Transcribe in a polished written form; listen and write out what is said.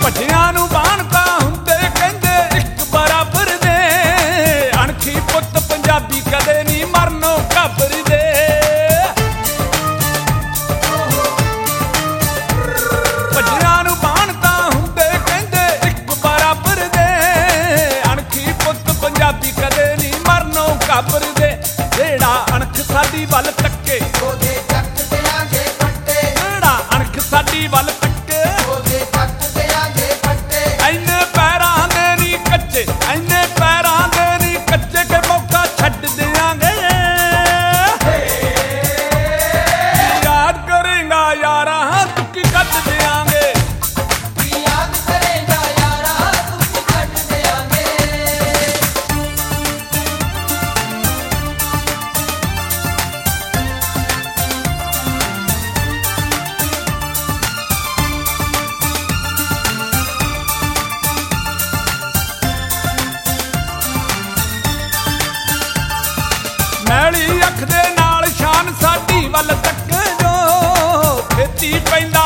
ਵੱਡਿਆਂ ਨੂੰ ਬਾਣ ਤਾਂ ਹੁੰਦੇ ਕਹਿੰਦੇ ਇੱਕ ਬਰਾਬਰ ਦੇ, ਅਣਖੀ ਪੁੱਤ ਪੰਜਾਬੀ ਕਦੇ ਨਹੀਂ ਮਰਨੋਂ ਘਬਰਦੇ। ਵੱਡਿਆਂ ਨੂੰ ਬਾਣ ਤਾਂ ਹੁੰਦੇ ਕਹਿੰਦੇ ਇੱਕ ਬਰਾਬਰ ਦੇ, ਅਣਖੀ ਪੁੱਤ ਪੰਜਾਬੀ ਕਦੇ ਨਹੀਂ ਮਰਨੋਂ ਘਬਰਦੇ। ਜਿਹੜਾ ਅਣਖ ਸਾਡੀ ਵੱਲ ਤੱਕੇ ਉਹਦੇ ਚੱਕ ਦਿਆਂਗੇ ਫੱਟੇ, ਜਿਹੜਾ ਅਣਖ ਸਾਡੀ ਵੱਲ ਤੱਕੇ ਉਹਦੇ ਚੱਕ ਦਿਆਂਗੇ ਫੱਟੇ। ਐਨੇ ਪੈਰਾਂ ਦੇ ਨੀ ਕੱਚੇ, ਐਨੇ ਪੈਰਾਂ ਦੇ ਨੀ ਕੱਚੇ ਕਿ ਮੌਕਾ ਛੱਡ ਦਿਆਂਗੇ। ਯਾਦ ਕਰੇਂਗਾ ਯਾਰਾ ਤੂੰ ਕੀ ਕੱਢ ਦਿਆਂਗੇ। ਯਾਦ ਕਰੇਂਗਾ ਯਾਰਾ ਤੂੰ ਕੀ ਕੱਢ ਦਿਆਂਗੇ। ਮੈਲੀ ਅੱਖ ਦੇ ਨਾਲ ਸ਼ਾਨ ਸਾਡੀ ਵੱਲ ਤੱਕ ਜੋ, ਛੇਤੀ ਪੈਂਦਾ